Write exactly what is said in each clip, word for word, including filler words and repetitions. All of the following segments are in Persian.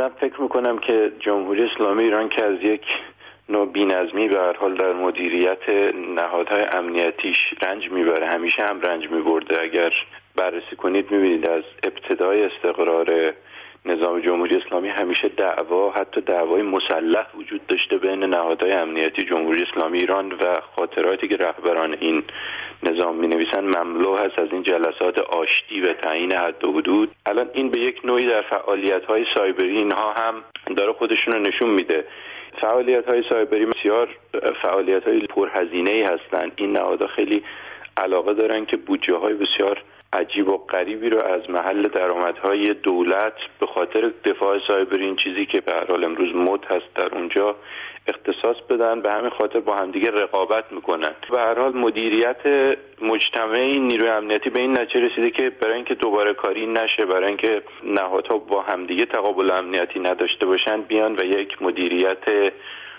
من فکر میکنم که جمهوری اسلامی ایران که از یک نوع بی‌نظمی به هر حال در مدیریت نهادهای امنیتیش رنج میبره، همیشه هم رنج میبرده. اگر بررسی کنید میبینید از ابتدای استقرار نظام جمهوری اسلامی همیشه دعوا، حتی دعوای مسلح وجود داشته بین نهادهای امنیتی جمهوری اسلامی ایران و خاطراتی که رهبران این نظام می‌نویسن مملو هست از این جلسات آشتی و تعیین حد و حدود. الان این به یک نوعی در فعالیت‌های سایبری اینها هم داره خودشون رو نشون میده. فعالیت‌های سایبری بسیار فعالیت‌های پرهزینه‌ای هستند. این نهادها خیلی علاقه دارن که بودجه‌های بسیار عجیب و غریبی رو از محل درآمدهای دولت به خاطر دفاع سایبری، این چیزی که به هر حال امروز مد هست، در اونجا اختصاص بدن. به همین خاطر با همدیگه رقابت میکنن. به هر حال مدیریت مجتمعی نیروی امنیتی به این نتیجه رسیده که برای اینکه دوباره کاری نشه، برای اینکه نهادها با همدیگه تقابل امنیتی نداشته باشن، بیان و یک مدیریت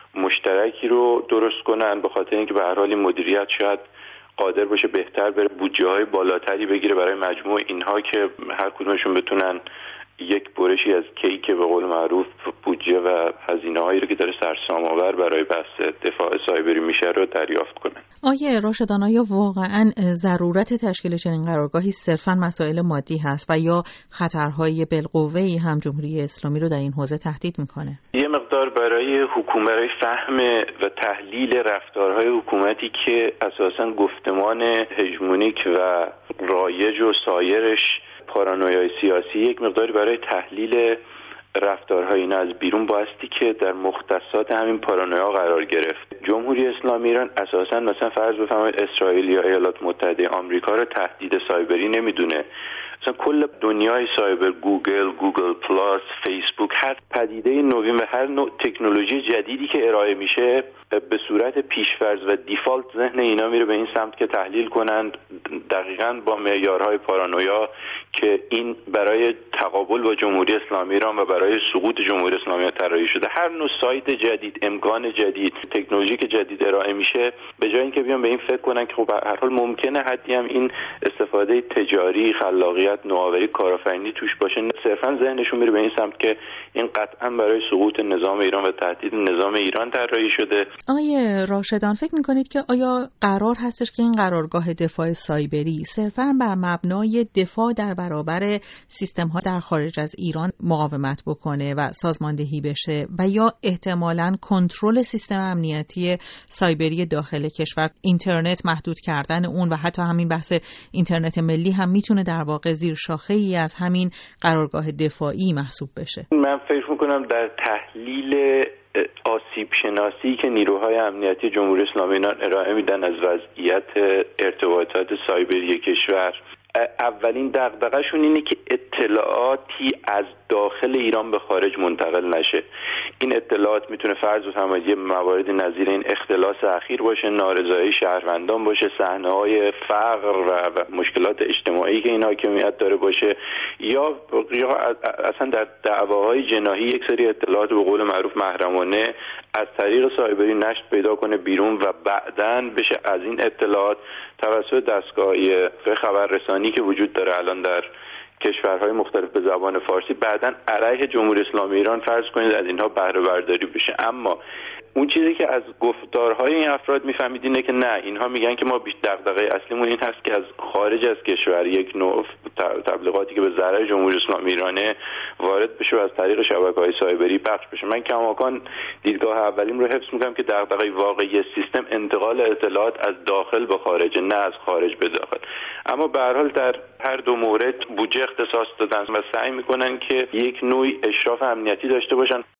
مشترکی رو درست کنن، به خاطر اینکه به هر حال این مدیریت شاید قادر باشه بهتر بره بودجه‌های بالاتری بگیره برای مجموع اینها که هر کدومشون بتونن یک برشی از کیک به قول معروف بودجه و هزینه‌هایی رو که داره سرسام‌آور برای بحث دفاع سایبری میشه رو دریافت کنن. آیه راشدان، آیا واقعاً ضرورت تشکیل چنین قرارگاهی صرفاً مسائل مادی هست و یا خطرهای بالقوه‌ای هم جمهوری اسلامی رو در این حوزه تهدید میکنه؟ یه مقدار برای حکومت فهم و تحلیل رفتارهای حکومتی که اساساً گفتمان هژمونیک و رایج و سایرش پارانویای سیاسی، یک مقداری برای تحلیل رفتارهای این از بیرون بایستی که در مختصات همین پارانویا قرار گرفت. جمهوری اسلامی ایران اساساً مثلا فرض بفرمایید اسرائیل یا ایالات متحده آمریکا رو تهدید سایبری نمیدونه. مثلا کل دنیای سایبر، گوگل، گوگل پلاس، فیسبوک، هر پدیده نوین و هر نوع تکنولوژی جدیدی که ارائه میشه به صورت پیشفرض و دیفالت ذهن اینا میره به این سمت که تحلیل کنند دقیقاً با معیارهای پارانویا که این برای تقابل با جمهوری اسلامی ایران و برای سقوط جمهوری اسلامی طراحی شده. هر نوع سایت جدید، امکان جدید، تکنولوژی که جدید ارائه میشه، به جای اینکه بیان به این فکر کنن که خب به هر حال ممکنه حدی هم این استفاده تجاری، خلاقیت، نوآوری، کارآفرینی توش باشه، صرفا ذهنشون میره به این سمت که این قطعا برای سقوط نظام ایران و تهدید نظام ایران طراحی شده. آقای راشدان، فکر میکنید که آیا قرار هستش که این قرارگاه دفاع سایبری صرفا بر مبنای دفاع در برابر سیستم ها در خارج از ایران مقاومت بکنه و سازماندهی بشه و یا احتمالاً کنترل سیستم امنیتی سایبری داخل کشور، اینترنت محدود کردن اون و حتی همین بحث اینترنت ملی هم میتونه در واقع زیر شاخه‌ای از همین قرارگاه دفاعی محسوب بشه؟ من فکر میکنم در تحلیل آسیب شناسی که نیروهای امنیتی جمهوری اسلامی ایران ارائه میدن از وضعیت ارتباطات سایبری کشور، اولین دغدغه‌شون اینه که اطلاعاتی از داخل ایران به خارج منتقل نشه. این اطلاعات میتونه فرض بفرمایید یه موارد نظیر این اختلاس اخیر باشه، نارضایی شهروندان باشه، صحنه‌های فقر و مشکلات اجتماعی که این حاکمیت داره باشه، یا یا اصلا در دعواهای جناحی یک سری اطلاعات به قول معروف محرمانه از طریق سایبری نشت پیدا کنه بیرون و بعداً بشه از این اطلاعات توسط دستگاه‌های خبررسانی که وجود داره الان در کشورهای مختلف به زبان فارسی بعداً علیه جمهوری اسلامی ایران فرض کنید از اینها بهره برداری بشه. اما اون چیزی که از گفتارهای این افراد میفهمید اینه که نه، اینها میگن که ما بیش دغدغه اصلیمون این هست که از خارج از کشور یک نوع تبلیغاتی که به ضرر جمهوری اسلامی ایرانه وارد بشه و از طریق شبکه‌های سایبری پخش بشه. من کماکان دیدگاه اولیم رو حفظ میکنم که دغدغه واقعی سیستم انتقال اطلاعات از داخل به خارج، نه از خارج به داخل. اما به هر حال در هر دو مورد بودجه اختصاص دادن و سعی میکنن که یک نوع اشراف امنیتی داشته باشن.